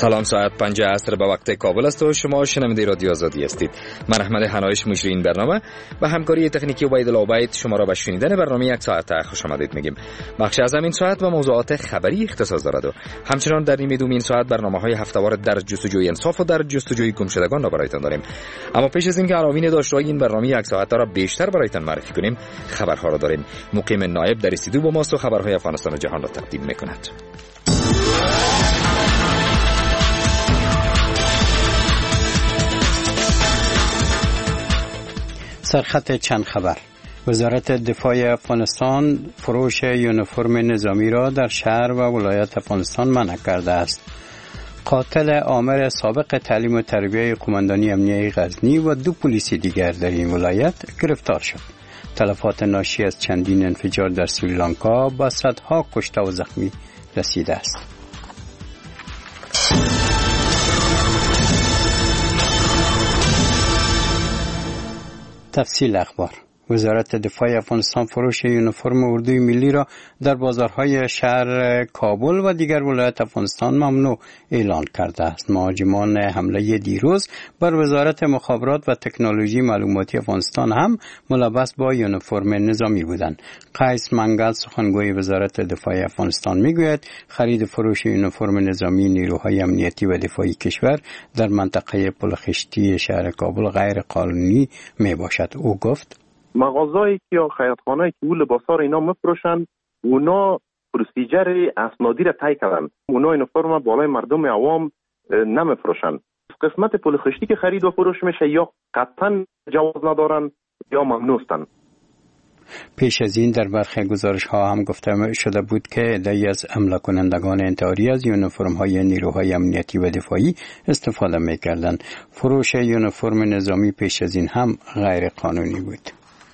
سلام، ساعت 5 عصر به وقت کابل است و شما شنونده رادیو آزادی هستید. من احمد حنایش مجری این برنامه و همکاری تکنیکی عبیدالله عبید شما را به شنیدن برنامه یک ساعته خوش آمدید میگیم. بخش از این ساعت و موضوعات خبری اختصاص دارد و همچنان در نیمه دوم این ساعت برنامه‌های هفته‌وار در جستجوی انصاف و در جستجوی گمشدگان را برایتان داریم. اما پیش از اینکه عناوین داشته‌های این برنامه یک ساعته را بیشتر برایتان معرفی کنیم، خبرها را داریم. مقیم نایب در استودیو با ماست و خبرهای افغانستان و جهان را تقدیم می‌کند. سرخط چند خبر. وزارت دفاع افغانستان فروش یونیفرم نظامی را در شهر و ولایت افغانستان منع کرده است. قاتل آمر سابق تعلیم و تربیه قماندانی امنیه غزنی و 2 پلیس دیگر در این ولایت گرفتار شد. تلفات ناشی از چندین انفجار در سریلانکا با صدها کشته و زخمی رسیده است. تفصیل اخبار. وزارت دفاع افغانستان فروش یونیفرم اردوی ملی را در بازارهای شهر کابل و دیگر ولایات افغانستان ممنوع اعلان کرده است. مهاجمان حمله دیروز بر وزارت مخابرات و تکنولوژی معلوماتی افغانستان هم ملبس با یونیفرم نظامی بودند. قیس منگل سخنگوی وزارت دفاع افغانستان میگوید خرید فروش یونیفرم نظامی نیروهای امنیتی و دفاعی کشور در منطقه پلخشتی شهر کابل غیر قانونی می باشد. او گفت مغازه‌ای که یا خیاطخانه‌ای که او لباسا رو اینا میفروشن، اونا پروسیجر اسنادی را طی کردن. اونا یونیفرم بالای مردم عوام نمیفروشن. قسمت پل خشتی که خرید و فروش میشه یا قطعا جواز ندارن یا ممنوع هستن. پیش از این در برخی گزارش‌ها هم گفته شده بود که عده‌ای از حمله کنندگان انتحاری از یونیفرم‌های نیروهای امنیتی و دفاعی استفاده می‌کردند. فروش یونیفرم نظامی پیش از این هم غیر قانونی بود.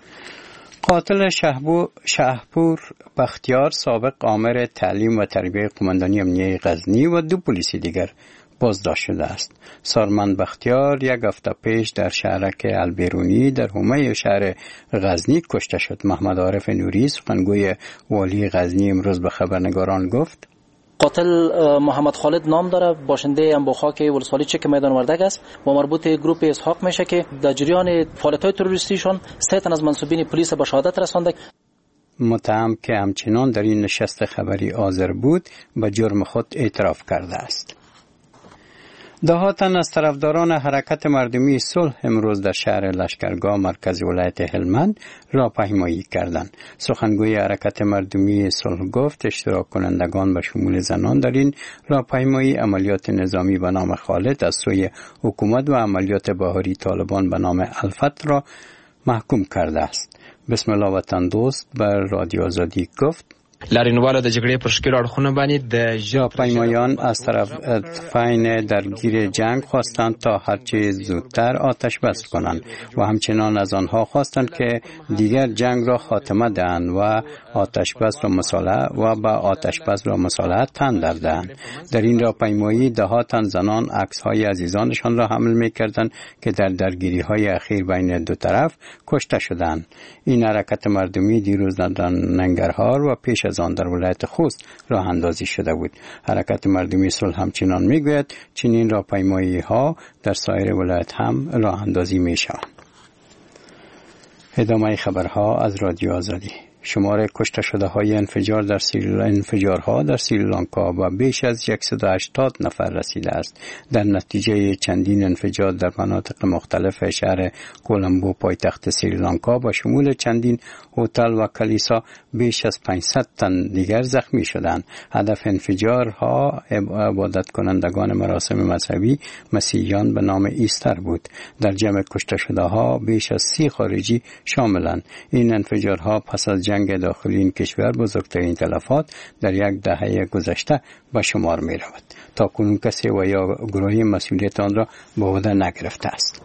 قاتل شهپور بختیار سابق آمر تعلیم و تربیه قماندانی امنیه غزنی و 2 پلیس دیگر بازداشت شده است. سارمند بختیار 1 هفته پیش در شهرک البیرونی در حومه شهر غزنی کشته شد. محمد عارف نوری سخنگوی والی غزنی امروز به خبرنگاران گفت قاتل محمد خالد نام داره، باشنده انبوخاک ولسوالی چک میدان وردگ است و مربوط گروپ اسحاق میشه که در جریان فعالیت‌های تروریستیشون 3 تن از منصوبین پلیس به شهادت رسانده. متهم که همچنان در این نشست خبری حاضر بود به جرم خود اعتراف کرده است. ده تن از طرفداران حرکت مردمی صلح امروز در شهر لشکرگاه مرکز ولایت هلمند راهپیمایی کردند. سخنگوی حرکت مردمی صلح گفت اشتراک کنندگان به شمول زنان در این راهپیمایی عملیات نظامی به نام خالد از سوی حکومت و عملیات بهاری طالبان به نام الفت را محکوم کرده است. بسم الله وطن دوست بر رادیو آزادی گفت لارینوالو د جګړې پر شکل اړخونه باندې د ژاپنیان از طرفین درگیر جنگ خواستند تا هرچه زودتر آتش بس کنند و همچنان از آنها خواستند که دیگر جنگ را خاتمه دهند و آتش بس و مصالحه و با آتش بس و مصالحه تن دهند. در این راهپیمایی 10 تن زنان عکس‌های عزیزانشان را حمل می‌کردند که در درگیری‌های اخیر بین 2 طرف کشته شدند. این حرکت مردمی دیروز در ننگرهار و پیش از آن در ولایت خوست راه اندازی شده بود. حرکت مردمی صلح همچنان میگوید چنین راهپیمایی ها در سایر ولایت هم راه اندازی می شوند. ادامه خبرها از رادیو آزادی. شمار کشته شده های انفجارها در سریلانکا و بیش از 180 نفر رسیده است. در نتیجه چندین انفجار در مناطق مختلف شهر کولمبو پایتخت سریلانکا با شمول چندین هتل و کلیسا بیش از 500 تن دیگر زخمی شدند. هدف انفجارها عبادت کنندگان مراسم مذهبی مسیحیان به نام ایستر بود. در جمع کشته شده ها بیش از 30 خارجی شاملند. این انفجارها پس از جنگ داخلی این کشور بزرگترین تلفات در 10 دهه گذشته به شمار می رود. تا کنون کسی و یا گروهی مسئولیت آن را به عهده نگرفته است.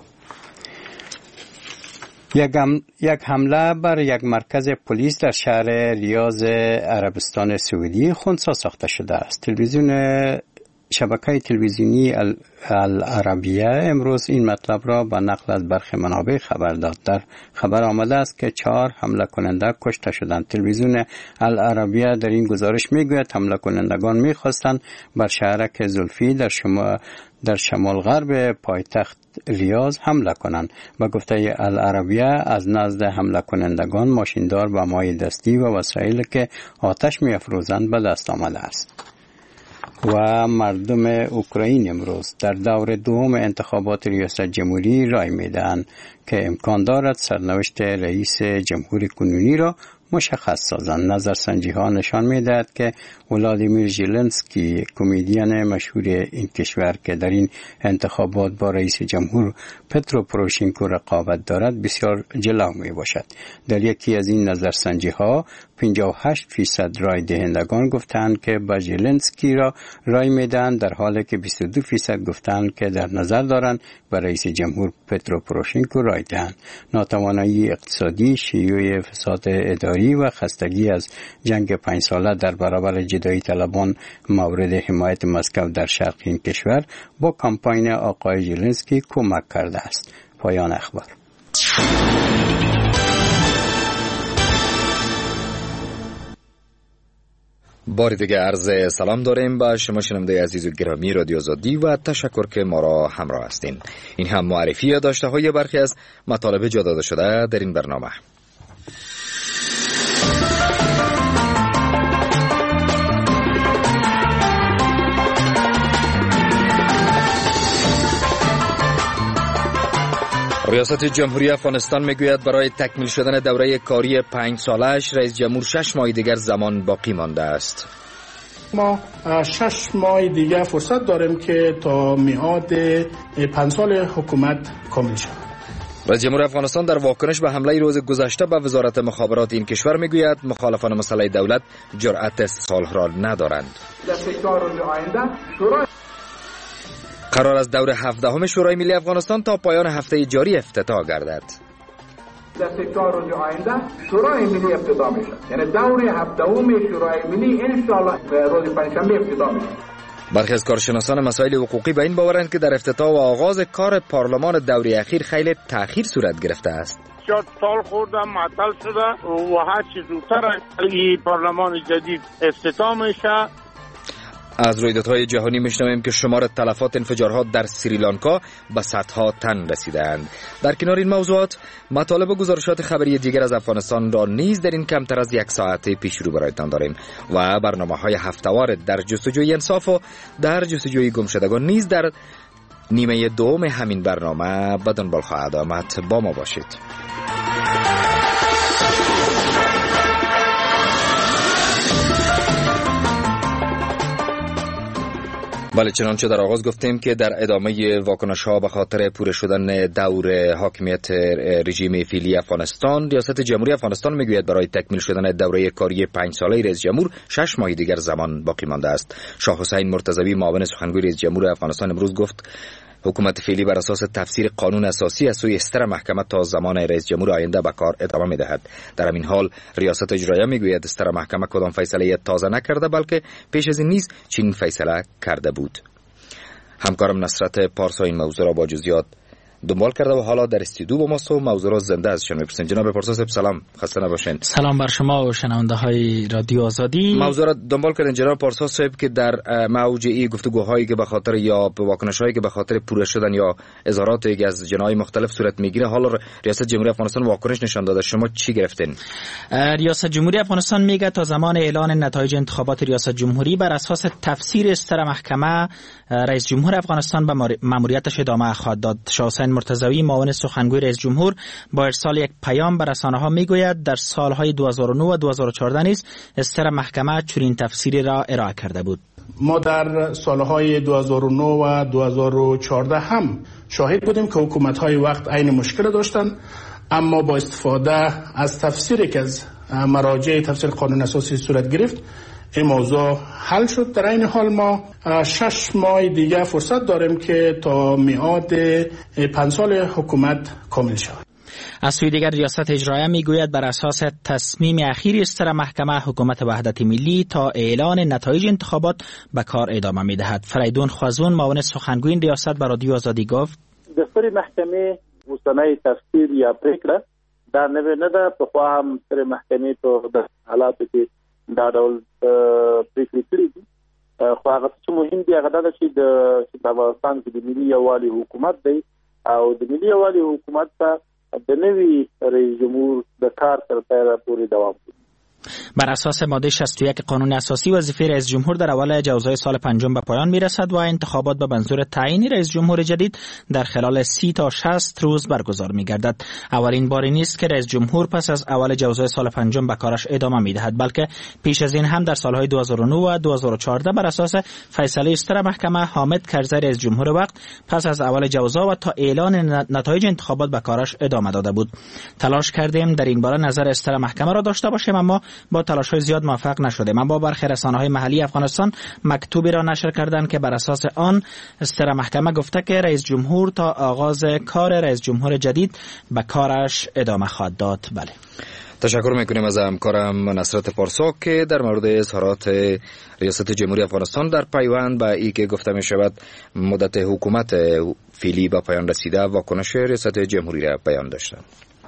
یک حمله بر یک مرکز پلیس در شهر ریاض عربستان سعودی خنثی ساخته شده است. تلویزیون شبکه تلویزیونی العربیه امروز این مطلب را با نقل از برخی منابع خبر داد. در خبر آمده است که 4 حمله کننده کشته شدند. تلویزیون العربیه در این گزارش میگوید حمله کنندگان میخواستند بر شهرک زلفی در شمال غرب پایتخت ریاض حمله کنند. به گفته العربیه از نزد حمله کنندگان ماشیندار با مای دستی و وسایلی که آتش می‌افروزند به دست آمده است. و مردم اوکراین امروز در دور دوم انتخابات ریاست جمهوری رای میدهند که امکان دارد سرنوشت رئیس جمهور کنونی را مشخص سازند. نظرسنجی ها نشان میدهد که ولادیمیر ژلنسکی کمدین مشهور این کشور که در این انتخابات با رئیس جمهور پترو پروشنکو رقابت دارد بسیار جلو می باشد. در یکی از این نظرسنجی ها 58% رای دهندگان گفتند که با ژلنسکی را رای میدهند، در حالی که 22% گفتند که در نظر دارند با رئیس جمهور پترو پروشنکو رای دهند. ناتوانایی اقتصادی، شیوع فساد اداری و خستگی از جنگ 5 ساله در برابر جدایی طلبان مورد حمایت مسکو در شرق این کشور با کمپاین آقای ژلنسکی کمک کرده است. پایان اخبار. بار دیگه عرض سلام داریم به شما شنونده عزیز و گرامی رادیو آزادی و تشکر که ما را همراه هستین. این هم معرفی داشته های برخی از مطالب جا داده شده در این برنامه. ریاست جمهوری افغانستان میگوید برای تکمیل شدن دوره کاری 5 سالش رئیس جمهور 6 ماه دیگر زمان باقی مانده است. ما 6 ماه دیگر فرصت داریم که تا میعاد 5 سال حکومت کامل شود. رئیس جمهور افغانستان در واکنش به حمله روز گذشته به وزارت مخابرات این کشور میگوید مخالفان مسئله دولت جرأت صلح را ندارند. قرار است دور 17 شورای ملی افغانستان تا پایان هفته جاری افتتاح گردد. در سکتار روز آینده شورای ملی افتتاح میشه، یعنی دور 17 شورای ملی ان شاء الله روز پنجشنبه افتتاح میشه. برخی از کارشناسان مسائل حقوقی به این باورند که در افتتاح و آغاز کار پارلمان دوره اخیر خیلی تأخیر صورت گرفته است. شاید سال خورده معطل شده و هر چیز زودتر این پارلمان جدید افتتاح میشه. از رویدادهای جهانی میشنویم که شمار تلفات انفجارها در سریلانکا به صدها تن رسیدند. در کنار این موضوعات مطالب و گزارشات خبری دیگر از افغانستان را نیز در این کمتر از 1 ساعت پیش رو برایتان داریم و برنامه‌های هفته‌وار در جستجوی انصاف و در جستجوی گمشدگان نیز در نیمه دوم همین برنامه به دنبال خواهد آمد. با ما باشید. بله، چنانچه در آغاز گفتیم که در ادامه واکنش‌ها به خاطر پوره شدن دور حاکمیت رژیم فعلی افغانستان، ریاست جمهوری افغانستان میگوید برای تکمیل شدن دوره کاری 5 ساله رئیس جمهور 6 ماه دیگر زمان باقی مانده است. شاه حسین مرتضوی معاون سخنگوی رئیس جمهور افغانستان امروز گفت حکومت فعلی بر اساس تفسیر قانون اساسی از سوی استر محکمه تا زمان رئیس جمهور آینده به کار ادامه می‌دهد. در همین حال ریاست اجراییه میگوید استر محکمه کدام فیصله تازه نکرده بلکه پیش از این نیز چنین فیصله کرده بود. همکارم نصرت پارسا این موضوع را با جزئیات دنبال کرده و حالا در استودیو با ماست و موضوع را زنده از شما می‌پرسیم. جناب پارسا صاحب سلام، خسته نباشین. سلام بر شما و شنونده‌های رادیو آزادی. موضوع را دنبال کردین جناب پارسا صاحب که در موج این گفتگوهایی که به خاطر یا به واکنش‌هایی که به خاطر پوره شدن یا اظهاراتی که از جناح‌های مختلف صورت میگیره، حالا ریاست جمهوری افغانستان واکنش نشان داده، شما چی گرفتین؟ ریاست جمهوری افغانستان میگه تا زمان اعلان نتایج انتخابات ریاست جمهوری بر اساس تفسیر استر محکمه رئیس جمهور افغانستان به ماموریتش ادامه خواهد داد. شاه حسین مرتضوی معاون سخنگوی رئیس جمهور با ارسال یک پیام به رسانه‌ها میگوید در سالهای 2009 و 2014 نیز استر محکمه چنین تفسیری را ارائه کرده بود. ما در سالهای 2009 و 2014 هم شاهد بودیم که حکومت‌های وقت عین مشکل داشتند، اما با استفاده از تفسیری که از مراجع تفسیر قانون اساسی صورت گرفت این موضوع حل شد. در این حال ما 6 ماه دیگه فرصت داریم که تا میعاد 5 سال حکومت کامل شود. از سوی دیگر ریاست اجرایه میگوید بر اساس تصمیم اخیر سر محکمه حکومت وحدت ملی تا اعلان نتایج انتخابات به کار ادامه میدهد. فریدون خوازون معاون سخنگوی ریاست به رادیو آزادی گفت دفتر محکمه وسنای تفسیر یا پریکړه دا نه ده په خو هم سر محکمه په د حالاتو کې دا ډول پریکړې کړې دي. خو هغه څه مهم دی هغه دا چې د افغانستان کې د ملي یووالي حکومت دی او د ملي یووالي حکومت ته د نوي رئیس جمهور د کار تر پایه پورې دوام کوي. بر اساس ماده 61 قانون اساسی وظیفه رئیس جمهور در اول جوزای سال پنجم به پایان میرسد و انتخابات به منظور تعیین رئیس جمهور جدید در خلال 30 تا 60 روز برگزار میگردد. اولین باری نیست که رئیس جمهور پس از اول جوزای سال پنجم به کارش ادامه میدهد، بلکه پیش از این هم در سالهای 2009 و 2014 بر اساس فیصله سر محکمه حامد کرزی رئیس جمهور وقت پس از اول جوزا و تا اعلان نتایج انتخابات به کارش ادامه داده بود. تلاش کردیم در این باره نظر سر محکمه را داشته باشیم اما با تلاش‌های زیاد موفق نشدیم. اما برخی رسانه‌های محلی افغانستان مکتوبی را نشر کردند که بر اساس آن سر محکمه گفته که رئیس جمهور تا آغاز کار رئیس جمهور جدید به کارش ادامه خواهد داد. بله. تشکر میکنیم از همکارم نصرت پارسا که در مورد اظهارات ریاست جمهوری افغانستان در پیوند به ای که گفته می شود مدت حکومت فعلی به پایان رسیده واکنش ریاست جمهوری را بیان داشتند.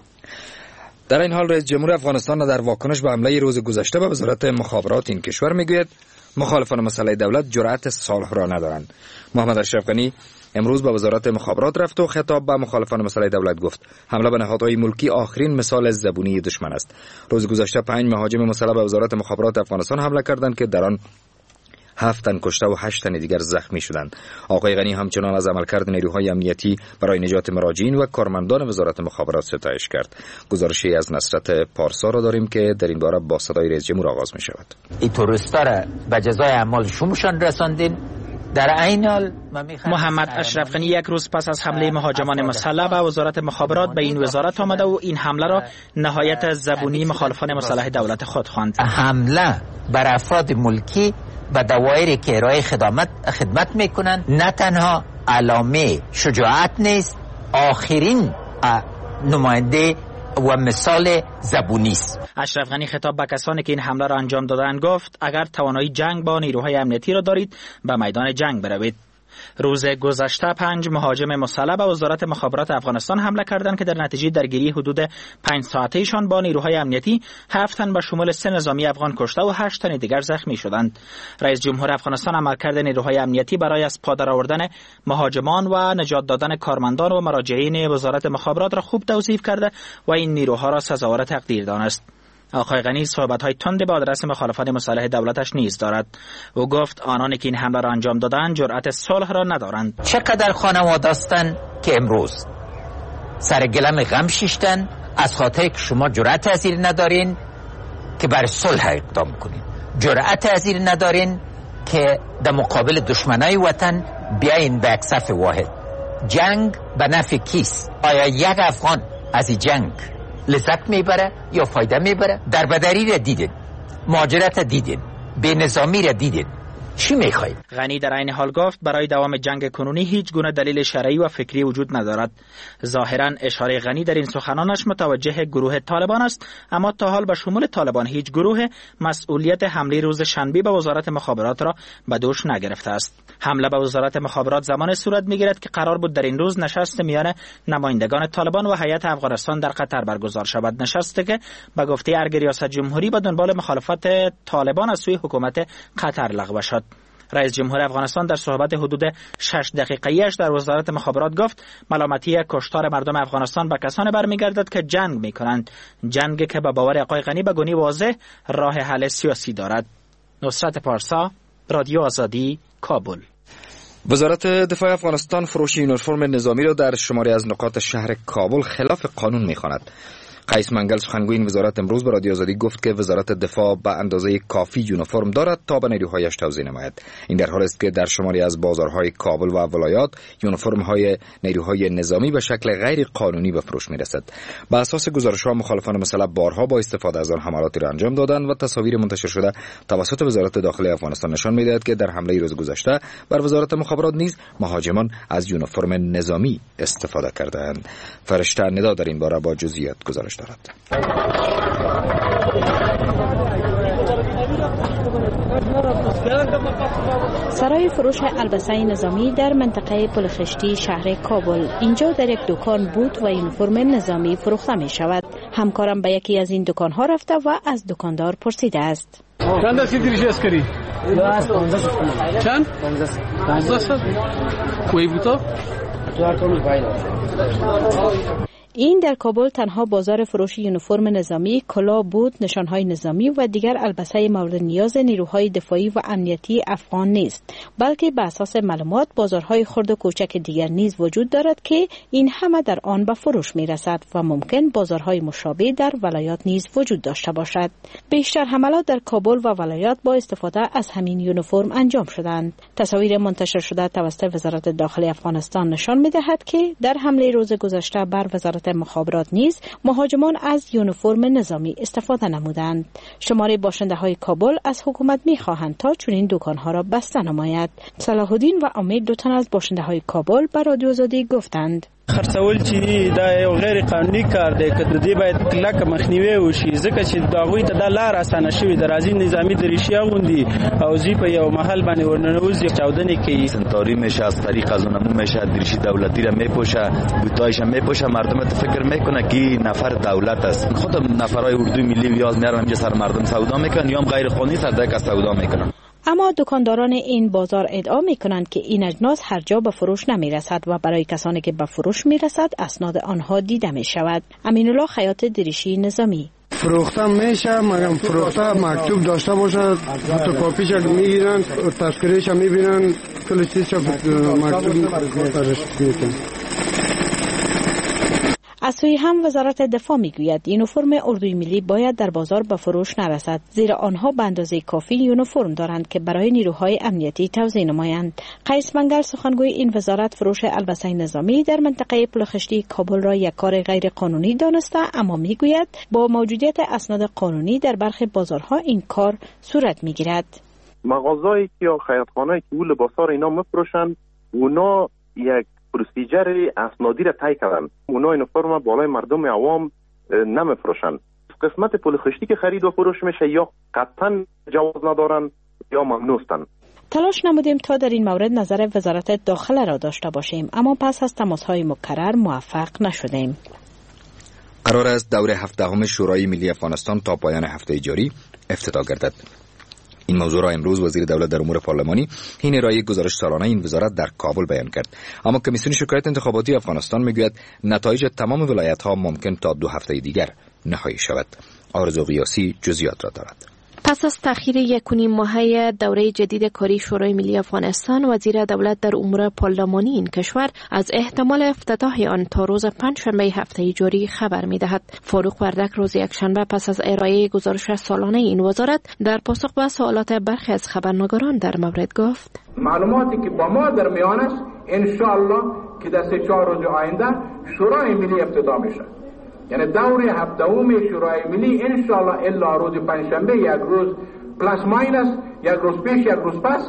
در این حال رئیس جمهور افغانستان در واکنش به حمله روز گذشته به وزارت مخابرات این کشور میگوید مخالفان مسئله دولت جرأت صلح را ندارند. محمد اشرف غنی امروز به وزارت مخابرات رفت و خطاب به مخالفان مسئله دولت گفت حمله به نهادهای ملکی آخرین مثال زبونی دشمن است. روز گذشته 5 مهاجم مسلح به وزارت مخابرات افغانستان حمله کردند که در آن 7 تن کشته و 8 تن دیگر زخمی شدند. آقای غنی همچنان از عملکرد نیروهای امنیتی برای نجات مراجعین و کارمندان وزارت مخابرات ستایش کرد. گزارشی از نصرت پارسا را داریم که در این باره با صدای رئیس جمهور آغاز می شود. این تروریستا را به جزای اعمال شومشان رساندین. در عین حال محمد اشرف غنی یک روز پس از حمله مهاجمان مسلح به وزارت مخابرات به این وزارت آمده و این حمله را نهایت زبونی مخالفان مسلح دولت خود خواند. حمله بر افراد ملکی به دوایری که ارائه خدمت میکنند نه تنها علامه شجاعت نیست، آخرین نماینده و مثال زبونی است. اشرف غنی خطاب به کسانی که این حمله را انجام دادند گفت اگر توانایی جنگ با نیروهای امنیتی را دارید به میدان جنگ بروید. روز گذشته 5 مهاجم مسلح به وزارت مخابرات افغانستان حمله کردند که در نتیجه درگیری حدود 5 ساعته‌شان با نیروهای امنیتی 7 تن به شمول 3 نظامی افغان کشته و 8 تن دیگر زخمی شدند. رئیس جمهور افغانستان عملکرد نیروهای امنیتی برای از پا درآوردن مهاجمان و نجات دادن کارمندان و مراجعین وزارت مخابرات را خوب توصیف کرده و این نیروها را سزاوار تقدیر دانست. آقای غنی صحبت‌های تند به آدرس مخالفان مسلح دولتش نیز دارد. او گفت آنانی که این حمله را انجام دادند جرأت صلح را ندارند. چقدر خانواده هستند که امروز سر گلم غم شیشتن از خاطر که شما جرأت پذیر ندارین که بر صلح اقدام کنین، جرأت پذیر ندارین که در مقابل دشمنای وطن بیاین به یک صف واحد. جنگ به نفع کیست؟ آیا یک افغان از این جنگ لذت میبره یا فایده میبره؟ در بدری را دیدین، مهاجرت دیدین، به نظامی را دیدین، چی میخواید؟ غنی در این حال گفت برای دوام جنگ کنونی هیچ گونه دلیل شرعی و فکری وجود ندارد. ظاهرا اشاره غنی در این سخنانش متوجه گروه طالبان است، اما تا حال به شمول طالبان هیچ گروه مسئولیت حمله روز شنبه به وزارت مخابرات را به دوش نگرفته است. حمله به وزارت مخابرات زمان صورت میگیرد که قرار بود در این روز نشست میان نمایندگان طالبان و هیئت افغانستان در قطر برگزار شود، نشستی که به گفته ارگ ریاست جمهوری به دنبال مخالفت طالبان از سوی حکومت قطر لغو شد. رئیس جمهور افغانستان در صحبت حدود 6 دقیقه‌ایش در وزارت مخابرات گفت ملامتی کشتار مردم افغانستان به کسانی برمیگردد که جنگ میکنند، جنگی که به باور آقای غنی به گونی واضح راه حل سیاسی دارد. نصرت پارسا، رادیو آزادی، کابل. وزارت دفاع افغانستان فروش یونیفرم نظامی را در شماری از نقاط شهر کابل خلاف قانون می‌خواند. قیس منگل سخنگوی این وزارت امروز به رادیو آزادی گفت که وزارت دفاع به اندازه کافی یونیفرم دارد تا به نیروهایش توزیع نماید. این در حالی است که در شماری از بازارهای کابل و ولایات یونیفرم‌های نیروهای نظامی به شکل غیر قانونی به فروش می‌رسد. به اساس گزارش‌ها مخالفان مسلح بارها با استفاده از آن حملاتی را انجام دادند و تصاویر منتشر شده توسط وزارت داخلی افغانستان نشان می‌دهد که در حمله روز گذشته بر وزارت مخابرات نیز مهاجمان از یونیفرم نظامی استفاده کردند. فرشته ندا در این باره با جزئیات گزارش دارد. سرای فروش البسه نظامی در منطقه پل خشتی شهر کابل. اینجا در یک دکان بود و یونیفرم نظامی فروخته می شود. همکارم به یکی از این دکان ها رفته و از دکاندار پرسیده است. چند است دریش اسکری؟ چند؟ 15 کوی بوتا؟ این در کابل تنها بازار فروش یونیفرم نظامی، کلاه، بود، نشانهای نظامی و دیگر البسه مورد نیاز نیروهای دفاعی و امنیتی افغان نیست، بلکه به اساس معلومات بازارهای خرد و کوچک دیگر نیز وجود دارد که این همه در آن به فروش می رسد و ممکن بازارهای مشابه در ولایات نیز وجود داشته باشد. بیشتر حملات در کابل و ولایات با استفاده از همین یونیفرم انجام شدند. تصاویر منتشر شده توسط وزارت داخلی افغانستان نشان می دهد که در حمله روز گذشته بر وزارت مخابرات نیز مهاجمان از یونیفرم نظامی استفاده نمودند. شمار باشنده های کابل از حکومت می خواهند تا چنین دکان ها را بسته نماید. صلاح الدین و امید، دو تن از باشنده های کابل به رادیو آزادی گفتند خرڅول چې دا یو غیر قانوني کار دی که د دې باید کلک مخنیوي وشي ځکه چې دا غوي ته د لار اسانه شوی درازي نظامی دریشی غوندي او زی په یو محل باندې ورننوزي چاودنه کوي سنتاری میشه از طریق از اونمو میشه دریشی دولتی را میپوشه بوتایش میپوشه مردم تو فکر میکنه که نفر دولت است خود نفرای اردوی ملی ویاز میارن اینجا سر مردم سودا میکنن یا غیر قانونی سر دک سودا میکنن. اما دکانداران این بازار ادعا میکنند که این اجناس هر جا به فروش نمی رسد و برای کسانی که به فروش می رسد اسناد آنها دیده می شود. امین الله خیاط دریشی نظامی: فروخته میشه مگم فروخته مکتوب داشته باشه فوتوکاپیش میگیرن تذکرهش میبینن کل چیزش مکتوب میکنن. از سوی هم وزارت دفاع میگوید یونیفرم اردوی ملی باید در بازار به فروش نرسد، زیرا آنها به اندازه کافی یونیفرم دارند که برای نیروهای امنیتی توزیع نمایند. قیس منگل سخنگوی این وزارت فروش البسه نظامی در منطقه پل خشتی کابل را یک کار غیر قانونی دانسته، اما میگوید با موجودیت اسناد قانونی در برخی بازارها این کار صورت میگیرد. مغازه‌ای یا خیاطخانه‌ای که لباسا را اینا میفروشند، اونا یک پروسیجر اسنادی را طی کردن. اونا یونیفرم بالای مردم عوام نمیفروشن. قسمت پل خشتی که خرید و فروش میشه یا قطعا جواز ندارن یا ممنوعستن. تلاش نمودیم تا در این مورد نظر وزارت داخله را داشته باشیم، اما پس از تماس‌های مکرر موفق نشدیم. قرار است دوره 17 شورای ملی افغانستان تا پایان هفته جاری افتتاح گردد. این موضوع را امروز وزیر دولت در امور پارلمانی حین ارائه گزارش سالانه این وزارت در کابل بیان کرد. اما کمیسیون شکایت انتخاباتی افغانستان میگوید نتایج تمام ولایت‌ها ممکن تا 2 هفته دیگر نهایی شود. آرزو قیاسی جزئیات را دارد. پس از تأخیر 1.5 ماهه دوره جدید کاری شورای ملی افغانستان، وزیر دولت در امور پارلمانی این کشور از احتمال افتتاح آن تا روز پنجشنبه هفته جاری خبر می‌دهد. فاروق وردک روز یکشنبه پس از ارائه گزارش سالانه این وزارت در پاسخ به سوالات برخی از خبرنگاران در مورد گفت: معلوماتی که با ما در میان است ان شاء الله که در 3-4 روز آینده شورای ملی افتتاح میشه. یعنی دوره هفته‌م شورای ملی انشالله الا روز پنجشنبه یک روز پلاس ماینس یک روز پیش یک روز پس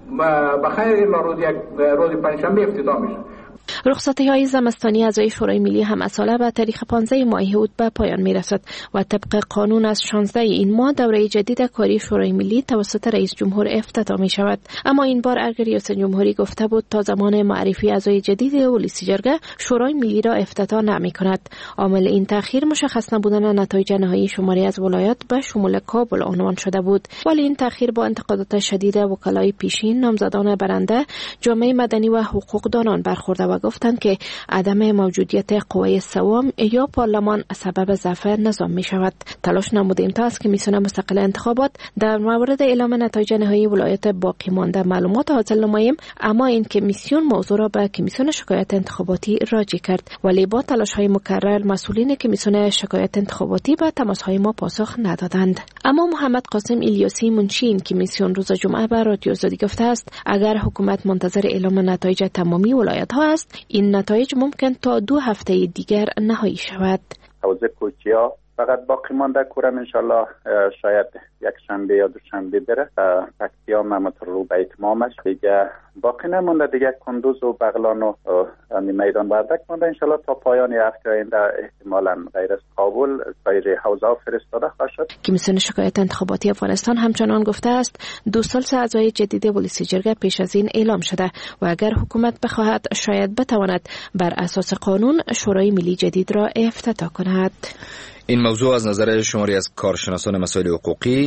بخیر الا روز پنجشنبه افتتاح میشه. رخصتی‌های زمستانی اعضای شورای ملی همساله به تاریخ 15 ماه اوت به پایان می‌رسد و طبق قانون از 16 این ماه دوره جدید کاری شورای ملی توسط رئیس جمهور افتتاح می‌شود. اما این بار اگر ریاست جمهوری گفته بود تا زمان معرفی اعضای جدید ولسی جرگه شورای ملی را افتتاح نمی‌کند. عامل این تأخیر مشخص نبودن نتایج نهایی شماری از ولایات به شمول کابل عنوان شده بود، ولی این تأخیر با انتقادات شدید وکلای پیشین، نامزدان برنده، جامعه مدنی و حقوقدانان برخورده و گفته گفتند که عدم موجودیت قوه سوم یا پارلمان سبب ضعف نظام می شود. تلاش نمودیم تا از کمیسیون مستقل انتخابات در مورد اعلام نتایج نهایی ولایت باقی مانده معلومات حاصل نماییم، اما این کمیسیون موضوع را به کمیسیون شکایت انتخاباتی راجع کرد، ولی با تلاش‌های مکرر مسئولین کمیسیون شکایت انتخاباتی به تماس‌های ما پاسخ ندادند. اما محمد قاسم الیاسی منشی این کمیسیون روز جمعه به رادیو آزادی گفته است اگر حکومت منتظر اعلام نتایج تمامی ولایت‌ها است، این نتایج ممکن تا 2 هفته دیگر نهایی شود. حوزه کوچیا فقط باقی مانده کورم انشالله شاید یک شنبه یا دوشنبه بره، پکتیا محمد رو به اتمامش دیگه باقی نمونده، دیگه کندوز و بغلان و میدان وردک مونده. انشالله تا پایان هفته آینده احتمالاً غیر از کابل سایر حوزه فرستاده خواهد شد. کمیسیون شکایت انتخاباتی افغانستان همچنان گفته است 2 سال اعضای جدید ولسی جرگه پیش از این اعلام شده و اگر حکومت بخواهد شاید بتواند بر اساس قانون شورای ملی جدید را افتتاح کند. این موضوع از نظر شماری از کارشناسان مسائل حقوقی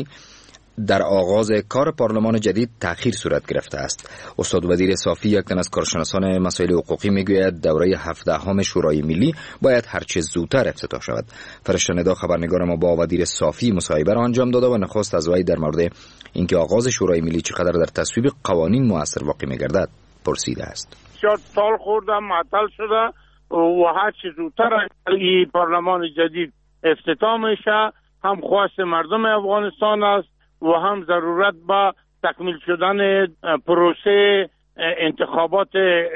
در آغاز کار پارلمان جدید تأخیر صورت گرفته است. استاد وزیر صافی، یک تن از کارشناسان مسائل حقوقی، میگوید دوره 17 شورای ملی باید هرچه زودتر افتتاح شود. فرشته ندا خبرنگار ما با وزیر صافی مصاحبه را انجام داده و نخست از وی در مورد اینکه آغاز شورای ملی چقدر در تصویب قوانین مؤثر واقع می‌گردد پرسیده است. شاید سال خوردم معطل شده و هرچه زودتر این پارلمان جدید افتتاح میشه، هم خواست مردم افغانستان است و هم ضرورت به تکمیل شدن پروسه انتخابات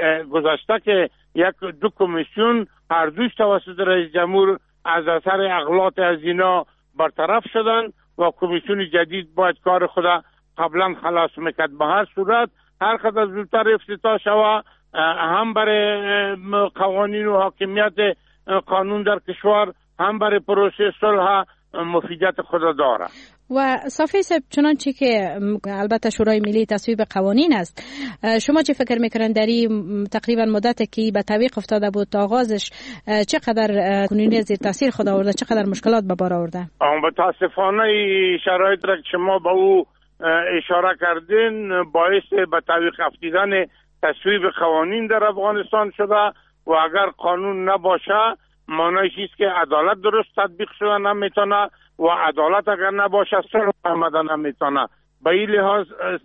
گذشته که 2 کمیسیون هر دوش توسط رئیس جمهور از اثر اغلاط از اینا برطرف شدن و کمیسیون جدید باید کار خود قبلا خلاص میکرد. به هر صورت هر قدر زودتر افتتاح شود هم برای قوانین و حاکمیت قانون در کشور هم برای پروسه صلح مفیدیت خود داره. و صافی صاحب، چنانچه که البته شورای ملی تصویب قوانین است، شما چه فکر میکنن در این تقریبا مدتی که به تعویق افتاده بود تا آغازش چقدر کنونی زیر تاثیر خود آورده، چقدر مشکلات به بار آورده؟ متاسفانه شرایط را که شما به او اشاره کردین باعث به تعویق افتیدن تصویب قوانین در افغانستان شده و اگر قانون نباشه معنیش است که عدالت درست تطبیق شده نمیتونه و عدالت اگر نباشه صلح آمدن نمیتونه. به این لحاظ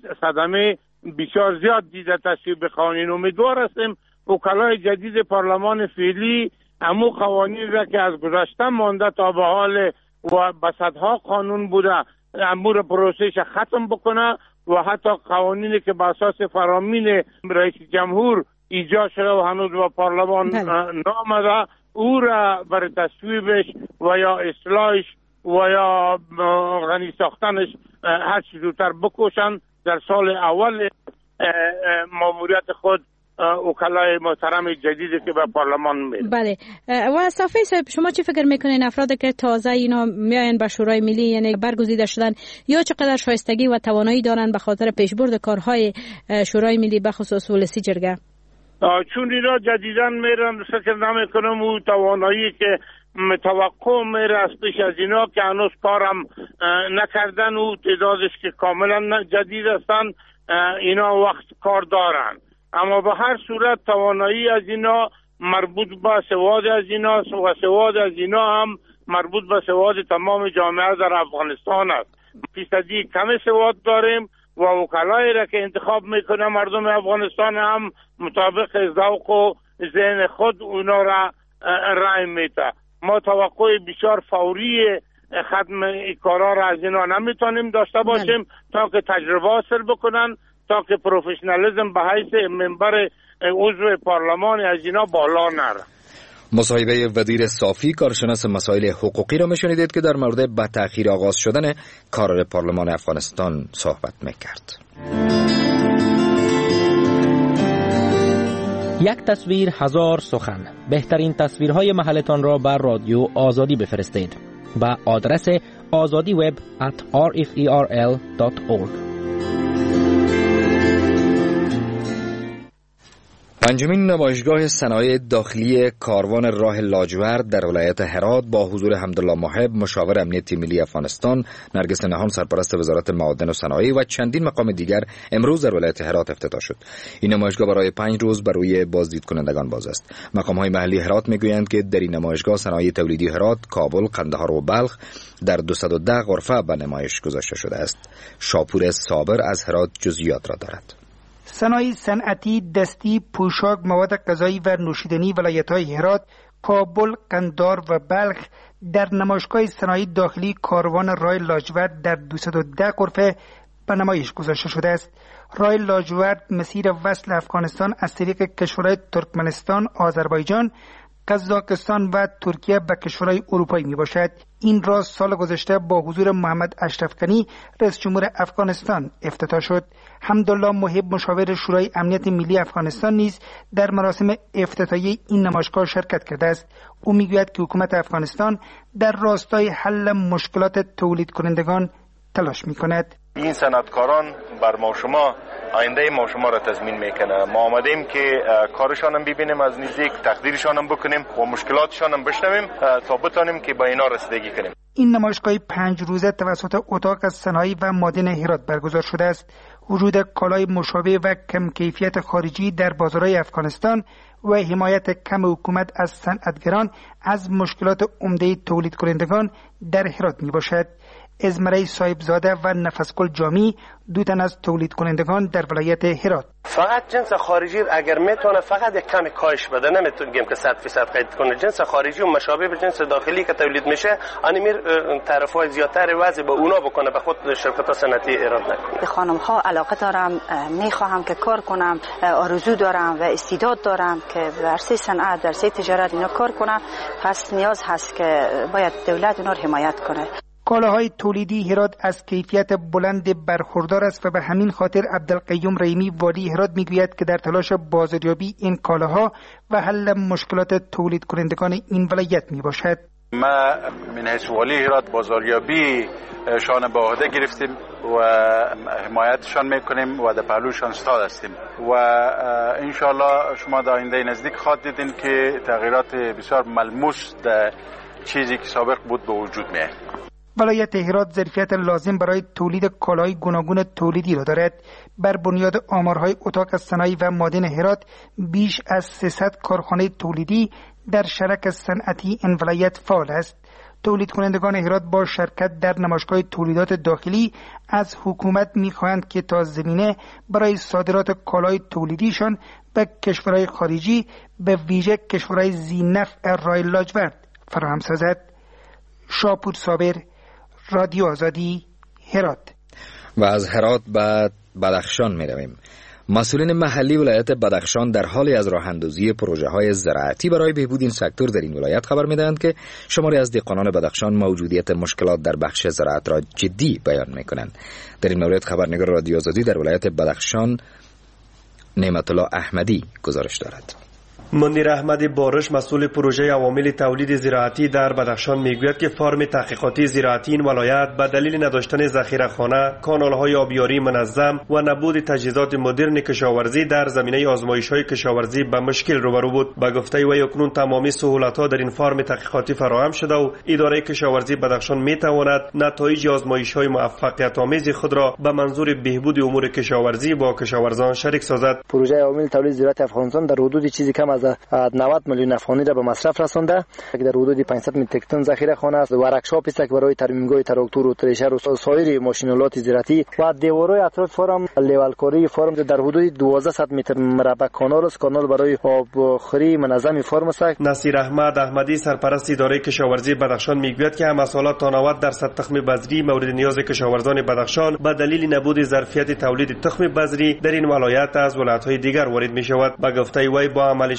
صدمه بسیار زیاد دیده تصویب قوانین. امیدوار هستیم وکلای جدید پارلمان فعلی امو قوانین را که از گذشته مانده تا به حال و بسدها قانون بوده امور پروسهش ختم بکنه و حتی قوانینی که به اساس فرامین رئیس جمهور ایجاد شده و هنوز به پارلمان نامده او را برای تصویبش و یا اصلاحش و یا غنی ساختنش هر چیز زودتر بکوشن در سال اول ماموریت خود وکلای محترم جدیدی که به پارلمان میره. بله. و صافی صاحب، شما چی فکر میکنین افرادی که تازه اینا میاین به شورای ملی یعنی برگزیده شدن یا چقدر شایستگی و توانایی دارن به خاطر پیشبرد کارهای شورای ملی به خصوص ولسی جرگه؟ چون اینا جدیدن میرن فکر نمیکنم او توانایی که توقع میره از پیش از اینا که هنوز کارم نکردن و تعدادش که کاملا جدید هستن اینا وقت کار دارن. اما به هر صورت توانایی از اینا مربوط به سواد از اینا و سواد از اینا هم مربوط به سواد تمام جامعه در افغانستان است. فیصدی کم سواد داریم و وکلایی را که انتخاب میکنه مردم افغانستان هم مطابق ذوق و ذهن خود اونا را رای میده. ما توقع بسیار فوری ختم کارا را از اینا نمیتونیم داشته باشیم تا که تجربه حاصل بکنن، تا که پروفشنالیسم به حیث منبر عضو پارلمان از اینا بالا نره. مصاحبه وزیر صافی کارشناس مسائل حقوقی را میشنیدید که در مورد به تأخیر آغاز شدن کار پارلمان افغانستان صحبت میکرد. یک تصویر هزار سخن. بهترین تصویرهای محلتان را بر رادیو آزادی بفرستید به آدرس azadiweb@rferl.org. پنجمین نمایشگاه صنایع داخلی کاروان راه لاجورد در ولایت هرات با حضور حمدالله محب مشاور امنیت ملی افغانستان، نرگس نهان سرپرست وزارت معادن و صنایع و چندین مقام دیگر امروز در ولایت هرات افتتاح شد. این نمایشگاه برای 5 روز بر روی بازدید کنندگان باز است. مقام‌های محلی هرات میگویند که در این نمایشگاه صنایع تولیدی هرات، کابل، قندهار و بلخ در 210 غرفه به نمایش گذاشته شده است. شاپور صابر از هرات جزئیات را دارد. صنایع صنعتی، دستی، پوشاک، مواد غذایی و نوشیدنی ولایت‌های هرات، کابل، قندهار و بلخ در نمایشگاه صنایع داخلی کاروان راه لاجورد در 210 غرفه به نمایش گذاشته شده است. راه لاجورد مسیر وصل افغانستان از طریق کشورهای ترکمنستان، آذربایجان، قزاقستان و ترکیه به کشورهای اروپایی می باشد. این راه سال گذشته با حضور محمد اشرف غنی رئیس جمهور افغانستان افتتاح شد. حمدالله محب مشاور شورای امنیت ملی افغانستان نیز در مراسم افتتاحیه این نمایشگاه شرکت کرده است. او میگوید که حکومت افغانستان در راستای حل مشکلات تولید کنندگان تلاش می‌کند. این صنعتکاران بر ما شما آینده ما شما را تضمین میکنه. ما آمدیم که کارشان هم ببینیم از نزدیک، تقدیرشان هم بکنیم و مشکلاتشان هم بشنویم تا بتانیم که با اینا رسیدگی کنیم. این نمایشگاه 5 روزه توسط اتاق از صنایع و معادن هرات برگزار شده است. وجود کالای مشابه و کم کیفیت خارجی در بازارهای افغانستان و حمایت کم حکومت از صنعتگران از مشکلات عمده تولید کنندگان در هرات می باشد. ازمره صاحبزاده و نفسگل جامی، دو تن از تولید کنندگان در ولایت هرات. فقط جنس خارجی اگر میتونه فقط یک کمی کاهش بده، نمیتونیم که 100% قید کنه. جنس خارجی و مشابه به جنس داخلی که تولید میشه انمیر تعرفه‌های زیادتر وضع به اونا بکنه، به خود شرکت صنعتی ایراد نکنه. خانم ها علاقه دارم، میخواهم که کار کنم، آرزو دارم و استعداد دارم که در عرصه صنعت، در عرصه تجارت اینا کار کنم. پس نیاز هست که باید دولت اونا رو حمایت کنه. کالاهای تولیدی هرات از کیفیت بلند برخوردار است و به همین خاطر عبدالقیوم رحیمی والی هرات میگوید که در تلاش بازاریابی این کالاها و حل مشکلات تولید کنندگان این ولایت می باشد. ما من حیث والی هرات بازاریابی شان به عهده گرفتیم و حمایتشان میکنیم و در پهلوشان استاد هستیم و انشالله شما در آینده نزدیک خواهد دیدین که تغییرات بسیار ملموس در چیزی که سابق بود به وجود میاد. ولایت هرات ظرفیت لازم برای تولید کالاهای گوناگون تولیدی را دارد. بر بنیاد آمارهای اتاق از صنایع و معادن هرات بیش از 300 کارخانه تولیدی در شرک صنعتی این ولایت فعال است. تولید کنندگان هرات با شرکت در نمایشگاه تولیدات داخلی از حکومت می‌خواهند که تا زمینه برای صادرات کالای تولیدیشان به کشورهای خارجی، به ویژه کشورهای ذی‌نفع راه لاجورد فراهم سازد. شاپور صابر، رادیو آزادی، هرات. و از هرات به بدخشان می رویم. مسئولین محلی ولایت بدخشان در حال از راه اندازی پروژه های زراعتی برای بهبود این سکتور در این ولایت خبر می دهند که شماری از دهقانان بدخشان موجودیت مشکلات در بخش زراعت را جدی بیان می کنند. در این مورد خبرنگار رادیو آزادی در ولایت بدخشان نعمت الله احمدی گزارش دارد. منیر احمد بارش مسئول پروژه عوامل تولید زراعتی در بدخشان میگوید که فرم تحقیقاتی زراعتی این ولایت به دلیل نداشتن ذخیره‌خانه، کانال‌های آبیاری منظم و نبود تجهیزات مدرن کشاورزی در زمینه آزمایش‌های کشاورزی به مشکل روبرو بود. به گفته وی اکنون تمامی سهولت‌ها در این فرم تحقیقاتی فراهم شده و اداره کشاورزی بدخشان میتواند نتایج آزمایش‌های موفقیت‌آمیز خود را به منظور بهبود امور کشاورزی با کشاورزان شریک سازد. پروژه عوامل تولید زراعتی افغانستان در حدود چیزی کم از 90 میلیون افغانی را به مصرف رسانده که در حدود 500 متریک تن ذخیره‌خانه است. ورکشاپ است که برای ترمیم‌های تراکتور و تریشر و سایر ماشین‌آلات زراعتی و دیوارهای اطراف فرم لیولکاری فرم در حدود 1200 متر مربع کانال است. کانال برای آبخوری منظم فرم است. نصیر احمد احمدی سرپرست اداره کشاورزی بدخشان میگوید که محصولات تا 90% تخم بذری مورد نیاز کشاورزان بدخشان به دلیل نبود ظرفیت تولید تخم بذری در این ولایت از ولایت‌های دیگر وارد می‌شود. به گفته وی با عمل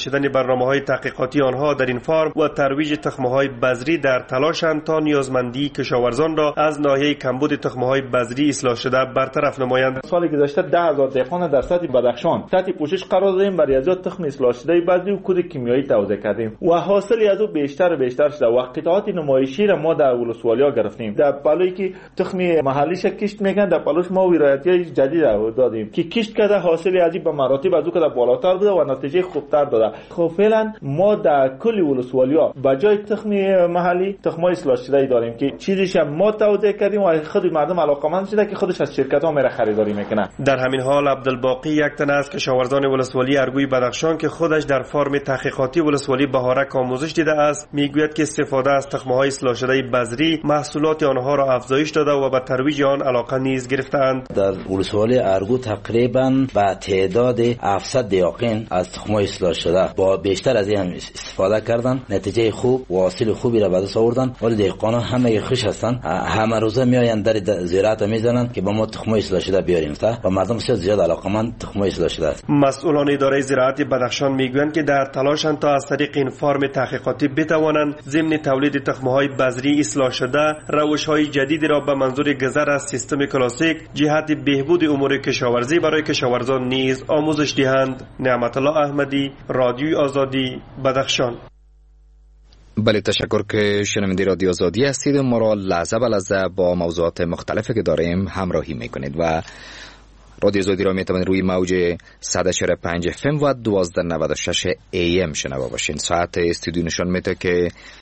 کشیدن برنامه‌های تحقیقاتی آنها در این فارم و ترویج تخم‌های بذری در تلاشند تا نیازمندی کشاورزان را از ناحیه کمبود تخم‌های بذری اصلاح شده برطرف نمایند. سال گذشته 10,000 دهقان در سطح بدخشان تحت پوشش قرار دادیم، برای از تخم اصلاح شده بذری و کود کیمیایی توزیع کردیم و حاصلی از او بیشتر و بیشتر شده و قطعات نمایشی را ما در ولسوالیا گرفتیم. در پلوی که تخم محلیش کشت میگن، در پلوش ما ویرایتی جدید دادیم که کشت کرده حاصلی از این به مراتب از او که بالاتر بوده و نتیجه خوبتر داده. خب فعلا ما در کل ولسوالیا به جای تخم محلی تخمای اصلاح شده داریم که چیزیش ما توزیع کردیم و خود مردم علاقمند شده که خودش از شرکت‌ها میره خریداری میکنه. در همین حال عبدالباقی یک تن از کشاورزان ولسوالی ارگوی بدخشان که خودش در فارم تحقیقاتی ولسوالی بهارک آموزش دیده است، میگوید که استفاده از تخم‌های اصلاح شده بذری محصولات آنها را افزایش داده و به ترویج آن علاقه نیز گرفتند. در ولسوالی ارگو تقریبا به تعداد 700 دیاقین از تخم‌های اصلاح شده با بیشتر از این استفاده کردن، نتیجه خوب و حاصل خوبی را به دست آوردن. ولی دهقانان همه خوش هستند، همه روزه میآیند در زراعت میزنند که با ما تخم‌های اصلاح شده بیاریم تا و مردم بسیار زیاد علاقمند تخم‌های اصلاح شده است. مسئولان اداره زراعت بدخشان میگویند که در تلاشند تا از طریق این فارم تحقیقاتی بتوانند ضمن تولید تخم‌های بذری اصلاح شده روش‌های جدیدی را به منظور گذر از سیستم کلاسیک جهت بهبود امور کشاورزی برای کشاورزان نیز آموزش دهند. نعمت الله احمدی، رادیوی آزادی، بدخشان. بله، تشکر که شنونده رادیو آزادی هستید. ما را لحظه به لحظه با موضوعات مختلفی که داریم همراهی میکنید و رادیو آزادی را میتوانید روی موج 100.5 FM و 1296 AM شنوا باشین. ساعت استودیو نشان میده که